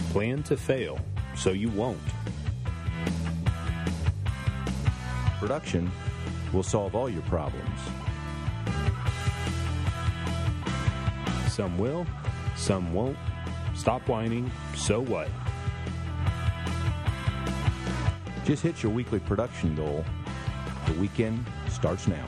Plan to fail so you won't. Production will solve all your problems. Some will, some won't. Stop whining, so what? Just hit your weekly production goal. The weekend starts now.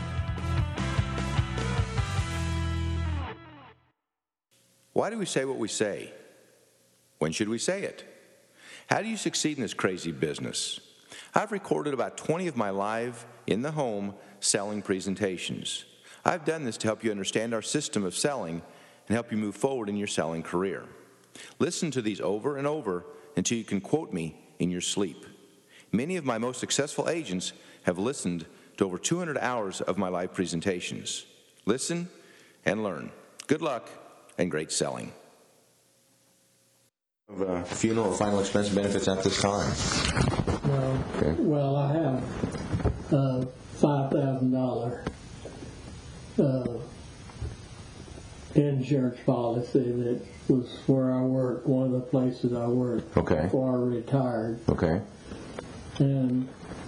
Why do we say what we say? When should we say it? How do you succeed in this crazy business? I've recorded about 20 of my live, in the home, selling presentations. I've done this to help you understand our system of selling and help you move forward in your selling career. Listen to these over and over until you can quote me in your sleep. Many of my most successful agents have listened to over 200 hours of my live presentations. Listen and learn. Good luck and great selling. Funeral or final expense benefits at this time? No. Okay. Well, I have $5,000 insurance policy that was where I worked, one of the places I worked Okay. before I retired. Okay. And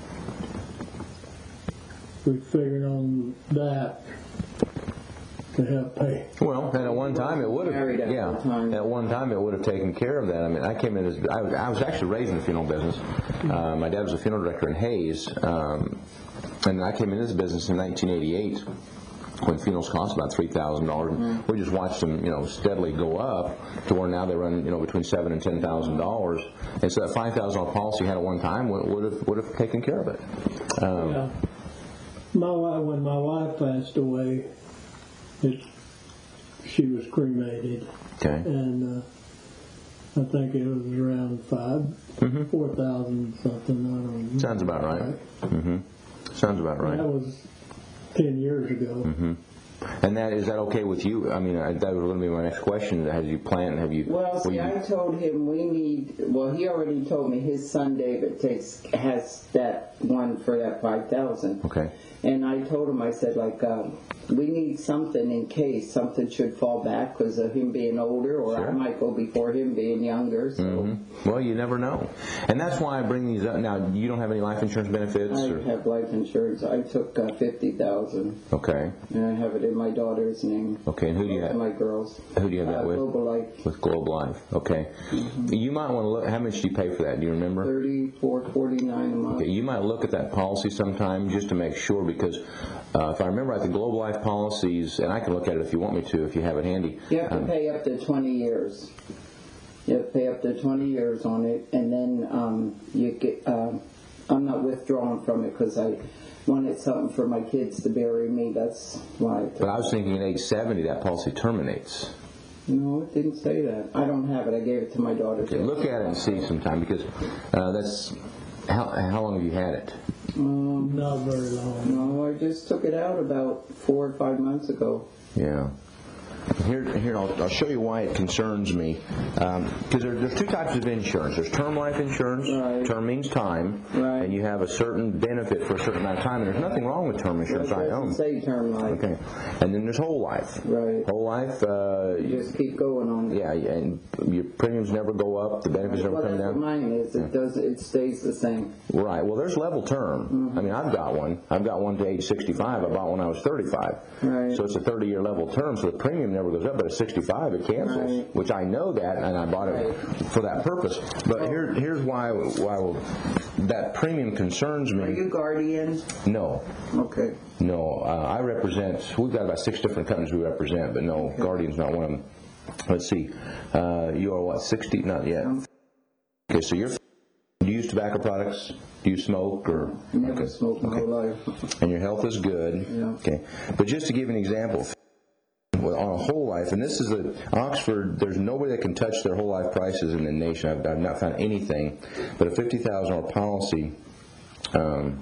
we figured on that to help pay. Well, and at one time it would have. Married at the time. At one time it would have taken care of that. I mean, I came in as I was actually raised in the funeral business. My dad was a funeral director in Hayes, and I came into this business in 1988. When funerals cost about $3,000, we just watched them, steadily go up to where now they run, between $7,000 and $10,000. And so that $5,000 policy you had at one time would have taken care of it. Yeah. When my wife passed away, she was cremated, Okay. and I think it was around 4,000 something. I don't know. Sounds about right. Sounds about right. That was 10 years ago. And is that okay with you? I mean, that was going to be my next question. Have you planned? Well, see, I told him he already told me his son David has that one for that 5,000. Okay. And I told him, I said, we need something in case something should fall back because of him being older, or Sure. I might go before him being younger. So Well, you never know. And that's why I bring these up. Now, you don't have any life insurance benefits? I have life insurance. I took $50,000, Okay. and I have it in my daughter's name. Okay, and who do you have? My girls. Who do you have that with? Global Life. With Globe Life. Okay. You might want to look. How much do you pay for that? Do you remember? $34.49 a month. Okay, you might look at that policy sometime just to make sure, because if I remember right, the Globe Life policies, and I can look at it if you want me to, if you have it handy. You have to pay up to 20 years. You have to pay up to 20 years on it, and then you get. I'm not withdrawing from it because I wanted something for my kids to bury me. That's why. But I was thinking at age 70 that policy terminates. No, it didn't say that. I don't have it. I gave it to my daughter. Okay, look at it and see sometime, because that's how long have you had it? Not very long. No, I just took it out about 4 or 5 months ago. Yeah. Here, I'll show you why it concerns me. Because there's two types of insurance. There's term life insurance. Right. Term means time, Right. and you have a certain benefit for a certain amount of time. And there's nothing wrong with term insurance. It I doesn't own. say term life. Okay. And then there's whole life. Right. Whole life. You just keep going on it. Yeah, and your premiums never go up. The benefits never Well, come that's what down. mine is. It stays the same. Right. Well, there's level term. I mean, I've got one. I've got one to age 65. I bought one when I was 35. Right. So it's a 30-year level term, so the premium never goes up, but at 65 it cancels, Right. which I know that, and I bought it for that purpose. But here's why that premium concerns me. Are you Guardian? No. Okay. No. I represent, we've got about 6 different companies we represent, but no, Guardian's not one of them. Let's see. You are what, 60? Not yet. Okay, so do you use tobacco products? Do you smoke? Or Never smoked my whole life. And your health is good. Yeah. Okay. But just to give an example, on a whole life, and this is Oxford, there's nobody that can touch their whole life prices in the nation. I've not found anything, but a $50,000 policy on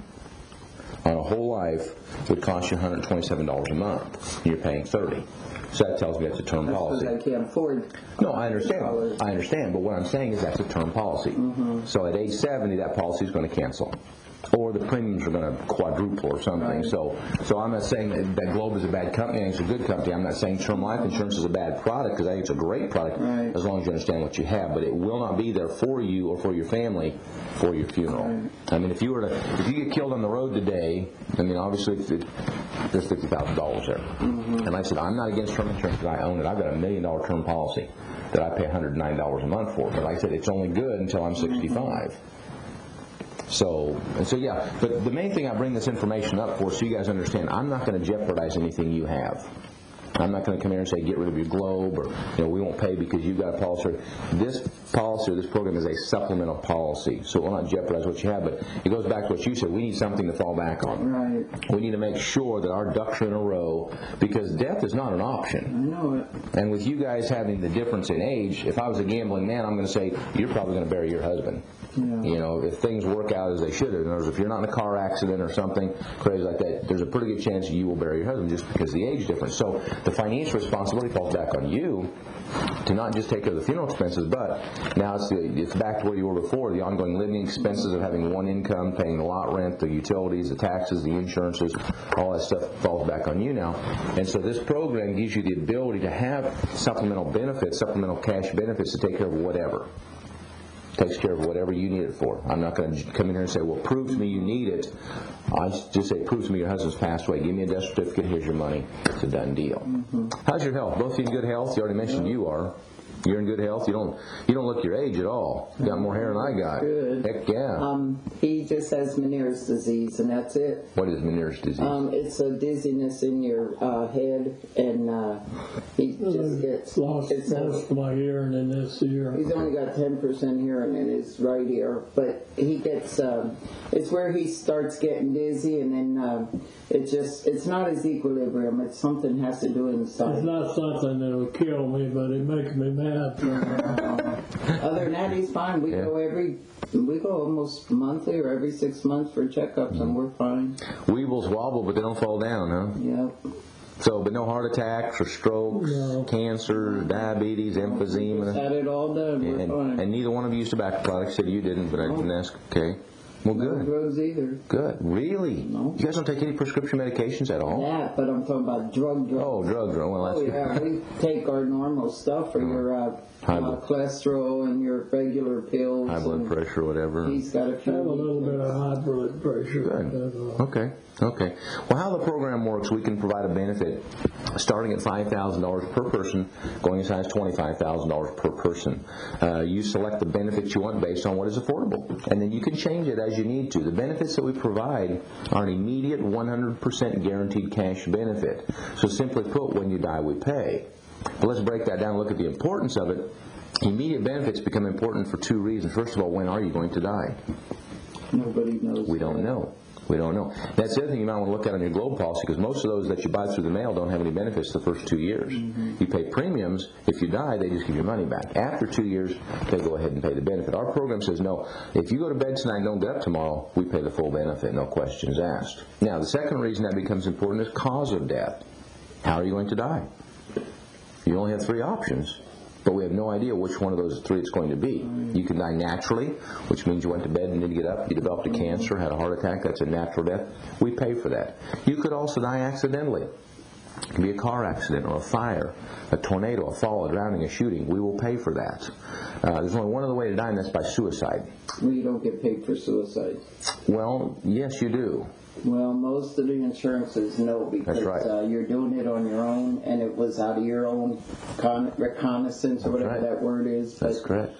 a whole life would cost you $127 a month, and you're paying $30. So that tells me that's a term policy. Because I can't afford. No, I understand, but what I'm saying is that's a term policy. So at age 70, that policy is going to cancel. or the premiums are going to quadruple or something. Right. So I'm not saying that Globe is a bad company and it's a good company. I'm not saying term life insurance is a bad product, because I think it's a great product Right. as long as you understand what you have. But it will not be there for you or for your family for your funeral. Right. I mean, if you get killed on the road today, I mean, obviously there's $50,000 there. And like I said, I'm not against term insurance because I own it. I've got $1 million term policy that I pay $109 a month for. But like I said, it's only good until I'm 65. So yeah, but the main thing I bring this information up for, so you guys understand, I'm not going to jeopardize anything you have. I'm not going to come here and say get rid of your Globe, or we won't pay because you've got a policy. This policy or this program is a supplemental policy, so it will not jeopardize what you have. But it goes back to what you said. We need something to fall back on. Right. We need to make sure that our ducks are in a row, because death is not an option. I know it. And with you guys having the difference in age, if I was a gambling man, I'm going to say you're probably going to bury your husband. Yeah. If things work out as they should. In other words, if you're not in a car accident or something crazy like that, there's a pretty good chance you will bury your husband just because of the age difference. So the financial responsibility falls back on you to not just take care of the funeral expenses, but now it's back to where you were before, the ongoing living expenses of having one income, paying the lot rent, the utilities, the taxes, the insurances, all that stuff falls back on you now. And so this program gives you the ability to have supplemental benefits, supplemental cash benefits to take care of whatever. Takes care of whatever you need it for. I'm not going to come in here and say, well, prove to me you need it. I just say, prove to me your husband's passed away. Give me a death certificate. Here's your money. It's a done deal. How's your health? Both of you in good health? You already mentioned you are. You're in good health. You don't look your age at all. You got more hair than I got. Good. Heck yeah. He just has Meniere's disease, and that's it. What is Meniere's disease? It's a dizziness in your head, and he just gets Lost most of my hearing in this ear. He's only got 10% hearing in his right ear, but he gets, it's where he starts getting dizzy, and then it's not his equilibrium. It's something has to do inside. It's not something that will kill me, but it makes me mad. Other than that, he's fine. We go almost monthly or every 6 months for checkups, and we're fine. Weebles wobble, but they don't fall down, huh? Yep. So, but no heart attacks or strokes, cancer, diabetes, emphysema. Had it all done. We're fine. And neither one of you used tobacco products. Said you didn't, but I didn't ask. Okay. Well, No good. drugs either. Good. Really? No. You guys don't take any prescription medications at all? That, but I'm talking about drugs. Oh, drugs. Well, that's good. Yeah, we take our normal stuff for your cholesterol and your regular pills. High blood pressure, whatever. He's got a I have few. a little bit of high blood pressure. Good. Okay. Well, how the program works, we can provide a benefit starting at $5,000 per person, going as high as $25,000 per person. You select the benefits you want based on what is affordable, and then you can change it as you need to. The benefits that we provide are an immediate 100% guaranteed cash benefit. So simply put, when you die, we pay. But let's break that down and look at the importance of it. Immediate benefits become important for two reasons. First of all, when are you going to die? Nobody knows. We don't know. We don't know. That's the other thing you might want to look at on your Globe policy, because most of those that you buy through the mail don't have any benefits the first 2 years. You pay premiums. If you die, they just give your money back. After 2 years, they go ahead and pay the benefit. Our program says, no, if you go to bed tonight and don't get up tomorrow, we pay the full benefit, no questions asked. Now, the second reason that becomes important is cause of death. How are you going to die? You only have 3 options, but we have no idea which one of those 3 it's going to be. You can die naturally, which means you went to bed and didn't get up, you developed a cancer, had a heart attack, that's a natural death. We pay for that. You could also die accidentally. It can be a car accident or a fire, a tornado, a fall, a drowning, a shooting. We will pay for that. There's only one other way to die, and that's by suicide. Well, you don't get paid for suicide. Well, yes, you do. Well, most of the insurances no, because That's right. You're doing it on your own, and it was out of your own reconnaissance or whatever right. that word is. That's correct.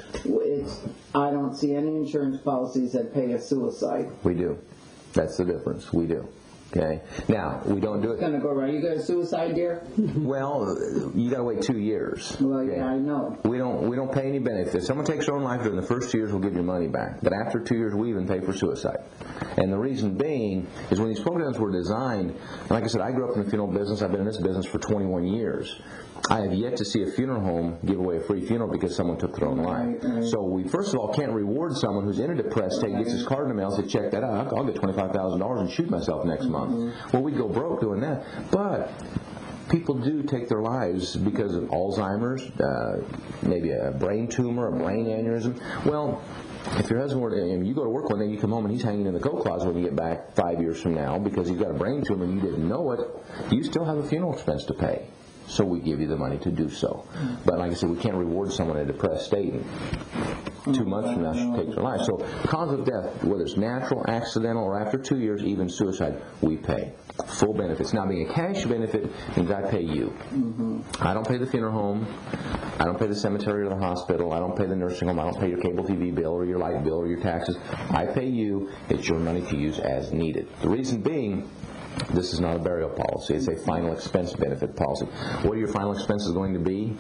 I don't see any insurance policies that pay a suicide. We do. That's the difference. We do. Okay. Now, we don't do it. It's going to go around. You got a suicide, dear? Well, you got to wait 2 years. Well, okay? yeah, I know. We don't pay any benefits. If someone takes their own life during the first 2 years, we'll give your money back. But after 2 years, we even pay for suicide. And the reason being is when these programs were designed, and like I said, I grew up in the funeral business. I've been in this business for 21 years. I have yet to see a funeral home give away a free funeral because someone took their own life. Right. So we, first of all, can't reward someone who's in a depressed state, gets his card in the mail, says, check that out, I'll get $25,000 and shoot myself next month. Well, we go broke doing that. But people do take their lives because of Alzheimer's, maybe a brain tumor, a brain aneurysm. Well, if your husband were, and you go to work one day, you come home and he's hanging in the coat closet when you get back 5 years from now because he's got a brain tumor and you didn't know it, you still have a funeral expense to pay. So we give you the money to do so. But like I said, we can't reward someone in a depressed state. And 2 months from now, she takes her life. So cause of death, whether it's natural, accidental, or after 2 years, even suicide, we pay. Full benefits. Now, being a cash benefit means I pay you. I don't pay the funeral home. I don't pay the cemetery or the hospital. I don't pay the nursing home. I don't pay your cable TV bill or your light bill or your taxes. I pay you. It's your money to use as needed. The reason being, this is not a burial policy. It's a final expense benefit policy. What are your final expenses going to be?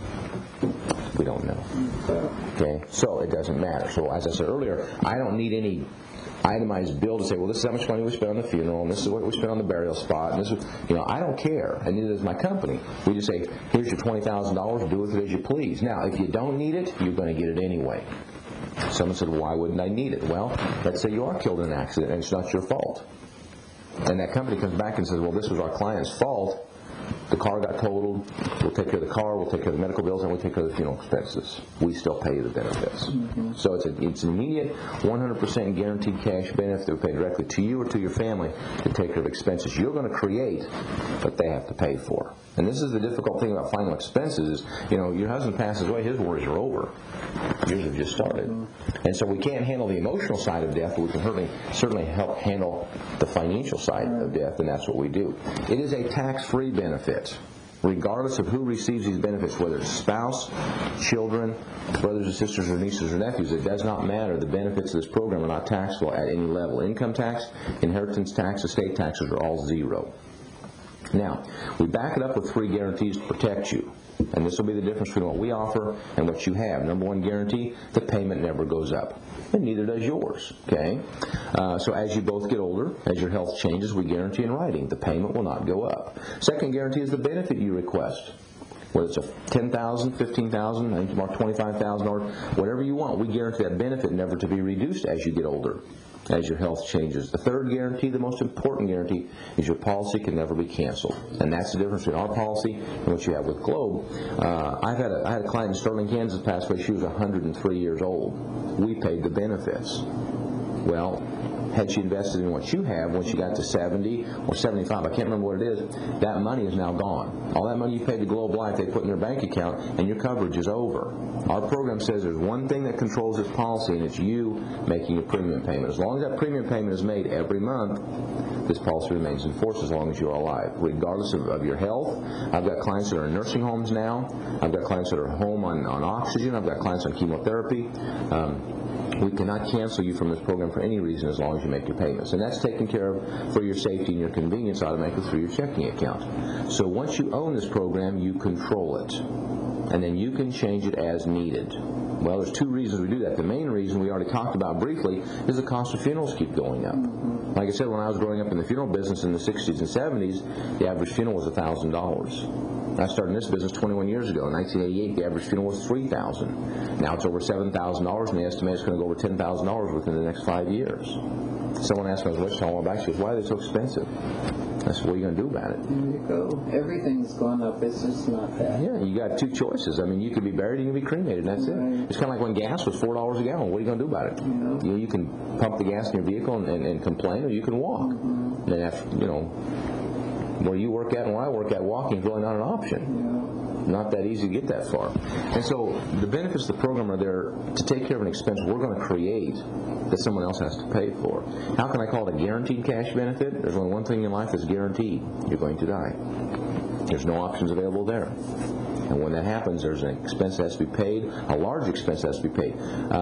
We don't know. Okay, so it doesn't matter. So as I said earlier, I don't need any itemized bill to say, well, this is how much money we spent on the funeral, and this is what we spent on the burial spot, and this is, I don't care, and neither does my company. We just say, here's your $20,000, do with it as you please. Now, if you don't need it, you're going to get it anyway. Someone said, well, why wouldn't I need it? Well, let's say you are killed in an accident, and it's not your fault. And that company comes back and says, well, this was our client's fault. The car got totaled. We'll take care of the car. We'll take care of the medical bills, and we'll take care of the funeral expenses. We still pay you the benefits. So it's an immediate, 100% guaranteed cash benefit that we pay directly to you or to your family to take care of expenses you're going to create, but they have to pay for. And this is the difficult thing about final expenses is, your husband passes away, his worries are over. Yours have just started. And so we can't handle the emotional side of death, but we can certainly help handle the financial side of death, and that's what we do. It is a tax-free benefit, regardless of who receives these benefits, whether it's spouse, children, brothers and sisters or nieces or nephews. It does not matter. The benefits of this program are not taxable at any level. Income tax, inheritance tax, estate taxes are all zero. Now, we back it up with 3 guarantees to protect you. And this will be the difference between what we offer and what you have. Number 1 guarantee, the payment never goes up. And neither does yours. Okay? So as you both get older, as your health changes, we guarantee in writing the payment will not go up. Second guarantee is the benefit you request. Whether it's a $10,000, $15,000, I think you mark $25,000, or whatever you want, we guarantee that benefit never to be reduced as you get older, as your health changes. The third guarantee, the most important guarantee, is your policy can never be canceled. And that's the difference between our policy and what you have with Globe. I had a client in Sterling, Kansas passed away. She was 103 years old. We paid the benefits. Well, had she invested in what you have when she got to 70 or 75, I can't remember what it is, that money is now gone. All that money you paid to Globe Life, they put in their bank account, and your coverage is over. Our program says there's one thing that controls this policy, and it's you making a premium payment. As long as that premium payment is made every month, this policy remains in force as long as you're alive, regardless of your health. I've got clients that are in nursing homes now. I've got clients that are home on oxygen. I've got clients on chemotherapy. We cannot cancel you from this program for any reason as long as you make your payments. And that's taken care of for your safety and your convenience automatically through your checking account. So once you own this program, you control it. And then you can change it as needed. Well, there's 2 reasons we do that. The main reason we already talked about briefly is the cost of funerals keep going up. Like I said, when I was growing up in the funeral business in the 60s and 70s, the average funeral was $1,000. I started in this business 21 years ago. In 1988, the average funeral was $3,000. Now it's over $7,000, and they estimate it's going to go over $10,000 within the next 5 years. Someone asked me, I was Wichita, I back, she goes, why are they so expensive? I said, what are you going to do about it? There you go. Everything's gone up. It's just not that. Yeah, you got 2 choices. I mean, you could be buried, you can be cremated, and that's it. It's kind of like when gas was $4 a gallon. What are you going to do about it? You can pump the gas in your vehicle and complain, or you can walk. And after, where you work at and where I work at, walking is really not an option. Not that easy to get that far. And so the benefits of the program are there to take care of an expense we're going to create that someone else has to pay for. How can I call it a guaranteed cash benefit? There's only one thing in life that's guaranteed. You're going to die. There's no options available there. And when that happens, there's an expense that has to be paid, a large expense that has to be paid.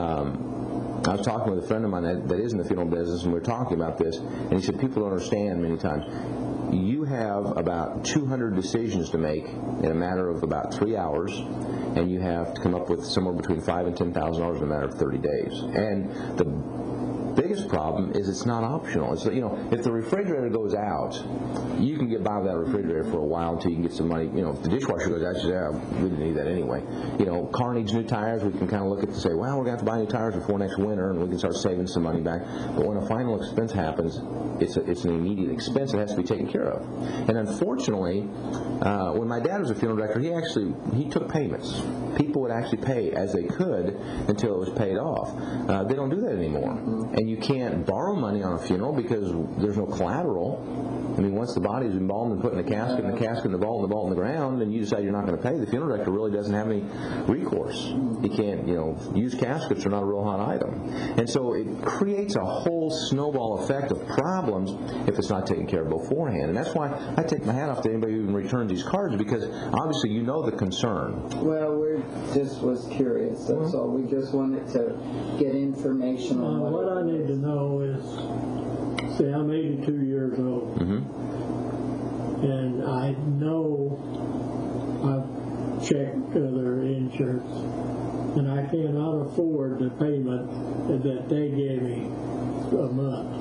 I was talking with a friend of mine that is in the funeral business, and we were talking about this, and he said people don't understand many times. You have about 200 decisions to make in a matter of about 3 hours, and you have to come up with somewhere between $5,000 and $10,000 in a matter of 30 days. And biggest problem is it's not optional. It's, if the refrigerator goes out, you can get by with that refrigerator for a while until you can get some money. If the dishwasher goes out, you say, we didn't need that anyway. Car needs new tires. We can kind of look at it and say, well, we're going to have to buy new tires before next winter, and we can start saving some money back. But when a final expense happens, it's an immediate expense that has to be taken care of. And unfortunately, when my dad was a funeral director, he took payments. People would actually pay as they could until it was paid off. They don't do that anymore. And you can't borrow money on a funeral because there's no collateral. I mean, once the body is embalmed and put in the casket, and the casket in the vault, and the vault in the ground, and you decide you're not going to pay, the funeral director really doesn't have any recourse. He can't, used caskets are not a real hot item. And so it creates a whole snowball effect of problems if it's not taken care of beforehand. And that's why I take my hat off to anybody who even returns these cards, because obviously you know the concern. Well, we just was curious, that's all. We just wanted to get information on what I need to know is, see, I'm 82 years old, and I know I've checked other insurance, and I cannot afford the payment that they gave me a month.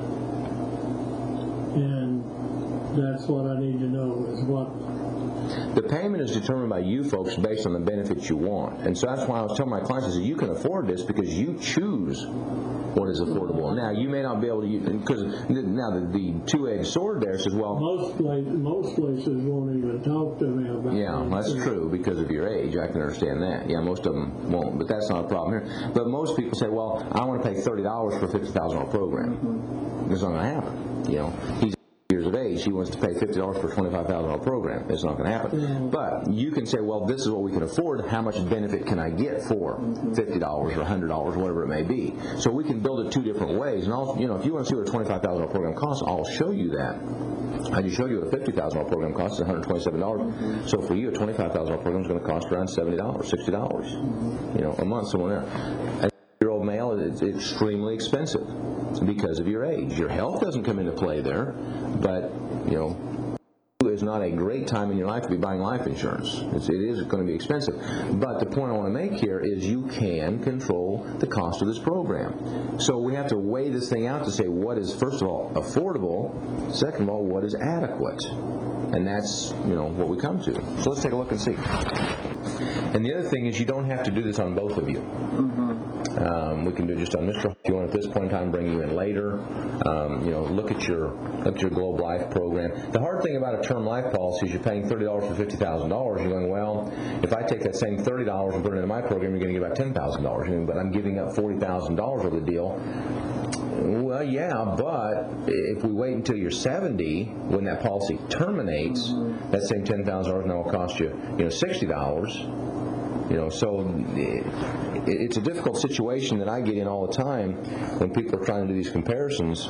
And that's what I need to know is what. The payment is determined by you folks based on the benefits you want. And so that's why I was telling my clients, I said, you can afford this because you choose what is affordable. Now, you may not be able to use, because now the two-edged sword there says, well... Most places won't even talk to me about Yeah, that's true because of your age. I can understand that. Yeah, most of them won't, but that's not a problem here. But most people say, well, I want to pay $30 for a $50,000 program. It's not going to happen. He's years of age, he wants to pay $50 for a $25,000 program. It's not going to happen. But you can say, well, this is what we can afford. How much benefit can I get for $50 or $100, whatever it may be? So we can build it two different ways. And if you want to see what a $25,000 program costs, I'll show you that. I just showed you what a $50,000 program costs, $127. So for you, a $25,000 program is going to cost around $70, $60, a month, somewhere there. As a year-old male, it's extremely expensive because of your age. Your health doesn't come into play there, but is not a great time in your life to be buying life insurance. It is going to be expensive. But the point I want to make here is you can control the cost of this program. So we have to weigh this thing out to say what is, first of all, affordable, second of all, what is adequate. And that's, what we come to. So let's take a look and see. And the other thing is you don't have to do this on both of you. We can do it just on Mr. If you want at this point in time, bring you in later. Look at your Globe Life program. The hard thing about a term life policy is you're paying $30 for $50,000. You're going, well, if I take that same $30 and put it into my program, you're going to get about $10,000. But I'm giving up $40,000 over the deal. Well, yeah, but if we wait until you're 70, when that policy terminates, that same $10,000 now will cost you, $60. So it's a difficult situation that I get in all the time when people are trying to do these comparisons.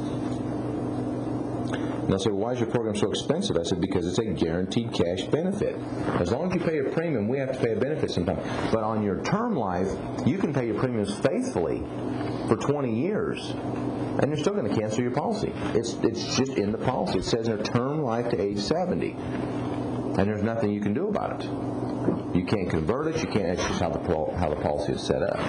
And they'll say, well, why is your program so expensive? I said, because it's a guaranteed cash benefit. As long as you pay your premium, we have to pay a benefit sometime. But on your term life, you can pay your premiums faithfully for 20 years, and you're still going to cancel your policy. It's just in the policy. It says their term life to age 70, and there's nothing you can do about it. You can't convert it. You can't. It's just how the policy is set up.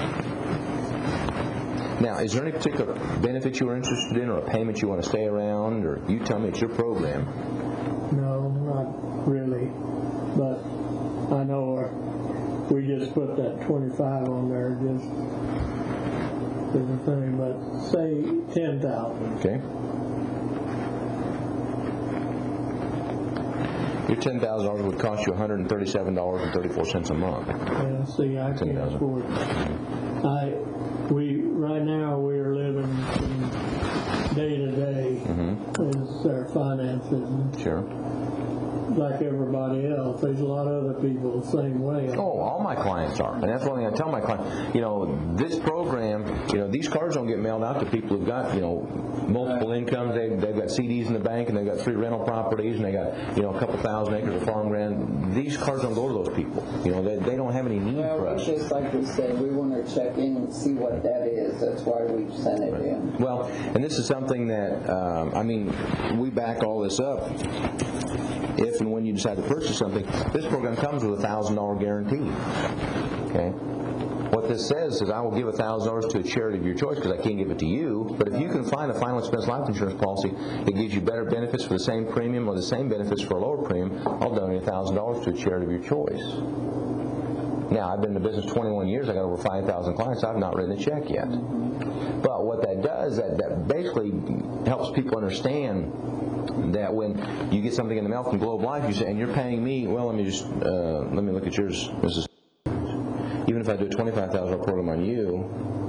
Now, is there any particular benefit you are interested in, or a payment you want to stay around, or you tell me? It's your program. No, not really. But I know we just put that 25 on there just as a thing. But say 10,000. Okay. Your $10,000 would cost you $137.34 a month. Yeah, see, I can't afford it. Right now we're living from day to day as our finances. Sure. Like everybody else, there's a lot of other people the same way. Oh, all my clients are, and that's one thing I tell my clients. This program, these cards don't get mailed out to people who've got, multiple incomes. They've got CDs in the bank, and they've got 3 rental properties, and they got, a couple thousand acres of farmland. These cards don't go to those people. They don't have any need for us. Just like we said, we want to check in and see what that is. That's why we sent it in. Well, and this is something that, we back all this up. If and when you decide to purchase something, this program comes with a $1,000 guarantee. Okay? what this says is I will give $1,000 to a charity of your choice because I can't give it to you. But if you can find a final expense life insurance policy that gives you better benefits for the same premium or the same benefits for a lower premium, I'll donate $1,000 to a charity of your choice. Now, I've been in the business 21 years. I got over 5,000 clients. I've not written a check yet. But what that does, that basically helps people understand that when you get something in the mail from Globe Life, you say, and you're paying me, well, let me look at yours, Mrs. Even if I do a $25,000 program on you,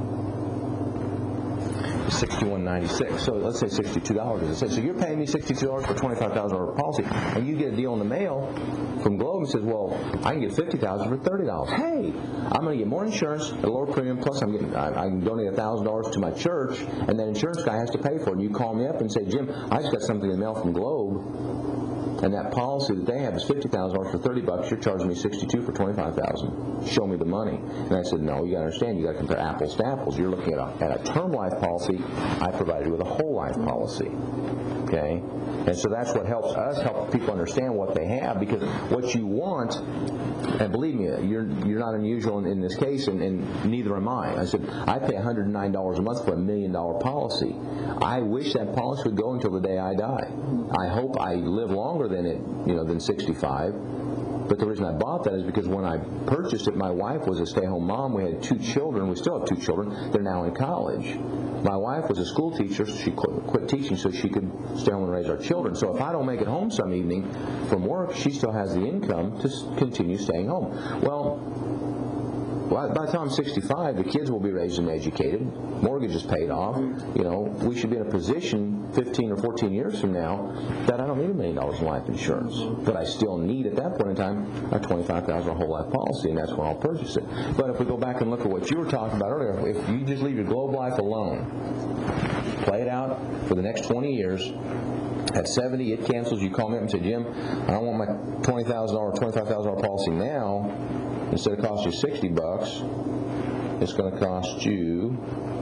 it's $61.96. So let's say $62. So you're paying me $62 for a $25,000 policy, and you get a deal in the mail from Globe and says, well, I can get $50,000 for $30. Hey, I'm going to get more insurance at a lower premium, plus I can donate $1,000 to my church, and that insurance guy has to pay for it. And you call me up and say, Jim, I just got something in the mail from Globe, and that policy that they have is $50,000 for $30. You're charging me $62 for $25,000. Show me the money. And I said, no, you got to understand. You got to compare apples to apples. You're looking at a term life policy. I provided you with a whole life policy. Okay, and so that's what helps us help people understand what they have, because what you want, and believe me, you're not unusual in this case, and neither am I. I said I pay $109 a month for $1 million policy. I wish that policy would go until the day I die. I hope I live longer than 65. But the reason I bought that is because when I purchased it, my wife was a stay-at-home mom. We had 2 children. We still have 2 children. They're now in college. My wife was a school teacher. She quit teaching so she could stay home and raise our children. So if I don't make it home some evening from work, she still has the income to continue staying home. Well, by the time I'm 65, the kids will be raised and educated. Mortgage is paid off. We should be in a position 15 or 14 years from now that I don't need $1 million in life insurance. But I still need, at that point in time, a $25,000 whole life policy, and that's when I'll purchase it. But if we go back and look at what you were talking about earlier, if you just leave your Globe Life alone, play it out for the next 20 years, at 70, it cancels. You call me up and say, Jim, I don't want my $20,000 or $25,000 policy now. Instead of costing you $60, it's going to cost you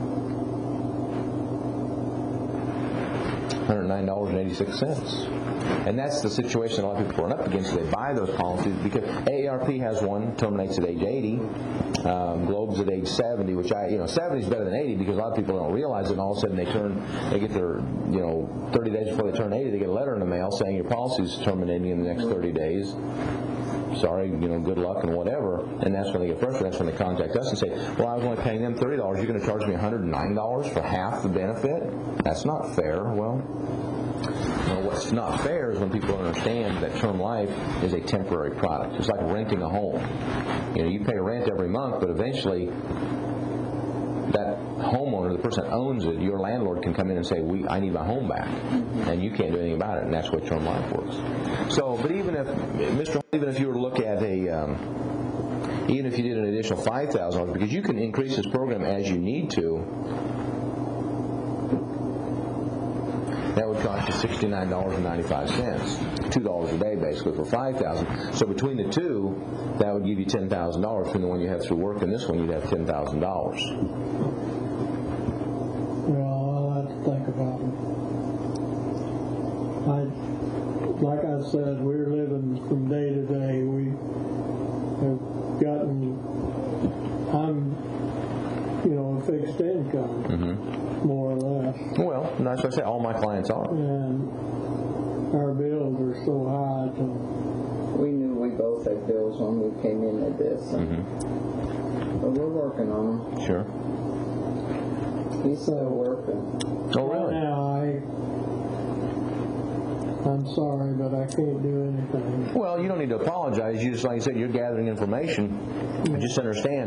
$109.86. And that's the situation a lot of people run up against. They buy those policies because AARP has one, terminates at age 80. Globe's at age 70, which 70 is better than 80 because a lot of people don't realize it, and all of a sudden they get their, 30 days before they turn 80, they get a letter in the mail saying your policy is terminating in the next 30 days. Sorry, good luck and whatever. And that's when they get frustrated. That's when they contact us and say, well, I was only paying them $30. You're going to charge me $109 for half the benefit? That's not fair. Well, what's not fair is when people understand that term life is a temporary product. It's like renting a home. You pay rent every month, but eventually that homeowner, the person that owns it, your landlord can come in and say, I need my home back, and you can't do anything about it, and that's what term life works. So, but even if you were to look at even if you did an additional $5,000, because you can increase this program as you need to, that would cost you $69.95, $2 a day basically for $5,000. So between the two, that would give you $10,000. From the one you have through work and this one, you'd have $10,000. Well, I'll have to think about it. Like I said, we're living from day to day. We have gotten, I'm, a fixed income, more or less. Well, that's what I say. All my clients are. And our bills are so high. We knew we both had bills when we came into this. But we're working on them. Sure. He's still working. Oh, really? Now, I'm sorry, but I can't do anything. Well, you don't need to apologize. You just, like you said, you're gathering information. Just understand,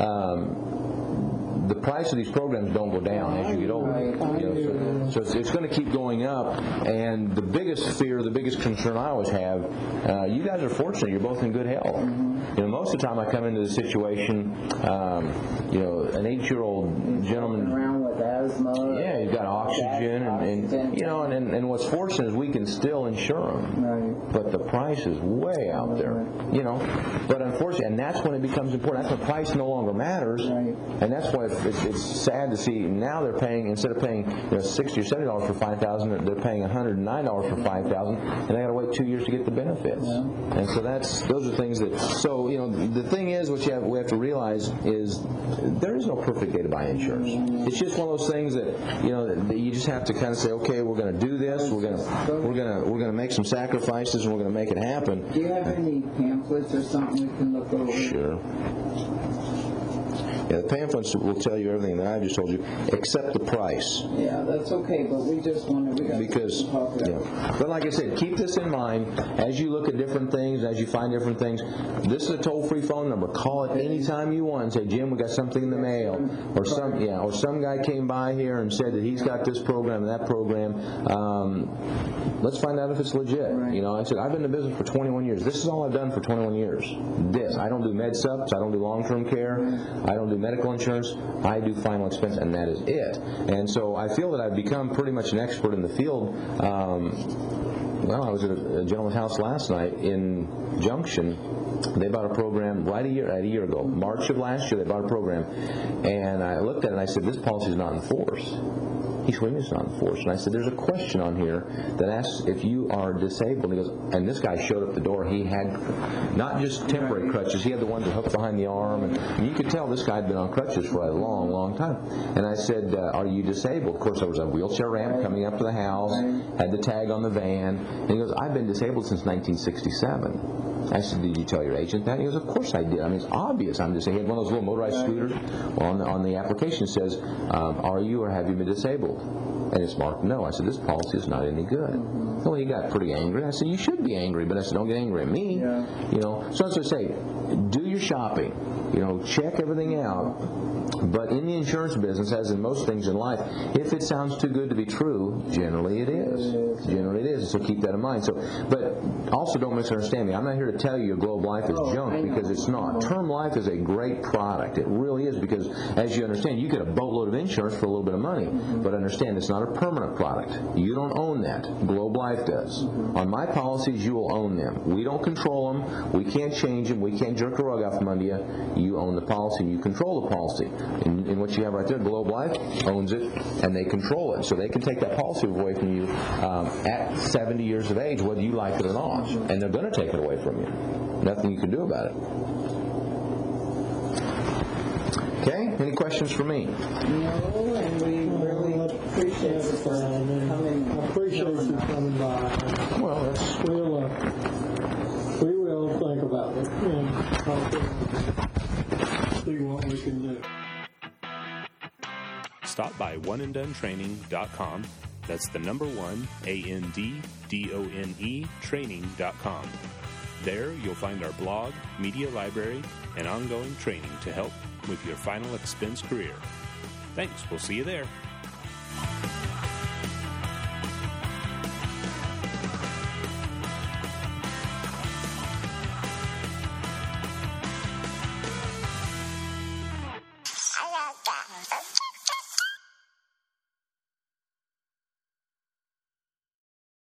the price of these programs don't go down as you get older. So it's going to keep going up. And the biggest fear, the biggest concern I always have, you guys are fortunate. You're both in good health. Most of the time I come into the situation, an 8-year-old gentleman. Around with asthma. Yeah, you've got oxygen, and you know, and what's fortunate is we can still insure them, Right. but the price is way out there, you know. But unfortunately, and that's when it becomes important. That's when price no longer matters, Right. and that's why it's sad to see now they're paying, instead of paying $60 or $70 for $5,000, they're paying $109 for $5,000, and they got to wait 2 years to get the benefits. Yeah. And so those are things that. So the thing is, what we have to realize is there is no perfect way to buy insurance. It's just one of those things that that you just have to kind of say, okay, we're going to do this. We're going to make some sacrifices, and we're going to make it happen. Do you have any pamphlets or something we can look over? Sure. Yeah, the pamphlets will tell you everything that I just told you, except the price. Yeah, that's okay, but we just wanted Because, but like I said, keep this in mind as you look at different things, as you find different things. This is a toll-free phone number. Call it anytime you want and say, Jim, we got something in the mail, or some guy came by here and said that he's got this program and that program. Let's find out if it's legit. Right. I said, I've been in the business for 21 years. This is all I've done for 21 years. I don't do med subs. I don't do long-term care. I don't do medical insurance. I do final expense, and that is it. And so I feel that I've become pretty much an expert in the field. Well, I was at a gentleman's house last night in Junction. They bought a program a year ago. March of last year, they bought a program. And I looked at it and I said, this policy is not in force. He said, it's not in force. And I said, there's a question on here that asks if you are disabled. He goes, and this guy showed up the door. He had not just temporary crutches. He had the ones that hooked behind the arm. And you could tell this guy had been on crutches for a long, long time. And I said, are you disabled? Of course, there was a wheelchair ramp coming up to the house, had the tag on the van. And he goes, I've been disabled since 1967. I said, did you tell your agent that? He goes, of course I did. I mean, it's obvious. I'm just saying, he had one of those little motorized scooters. On the application says, are you or have you been disabled? And it's marked no. I said, this policy is not any good. Well, he got pretty angry. I said, you should be angry, but I said, don't get angry at me. So as I say, do your shopping. Check everything out. But in the insurance business, as in most things in life, if it sounds too good to be true, generally it is. Generally it is. So keep that in mind. But also don't misunderstand me. I'm not here to tell you Globe Life is junk, because it's not. Term life is a great product. It really is, because as you understand, you get a boatload of insurance for a little bit of money. But understand, it's not a permanent product. You don't own that. Globe Life does. On my policies, you will own them. We don't control them. We can't change them. We can't jerk the rug out from under you. You own the policy. You control the policy. In what you have right there, Globe Life owns it, and they control it. So they can take that policy away from you at 70 years of age, whether you like it or not. And they're going to take it away from you. Nothing you can do about it. Okay? Any questions for me? No, and we really appreciate you for coming. I appreciate you coming by. Well, that's... We will think about it and see what we can do. Stop by oneanddonetraining.com. That's the number 1, ANDDONE, training.com. There you'll find our blog, media library, and ongoing training to help with your final expense career. Thanks. We'll see you there.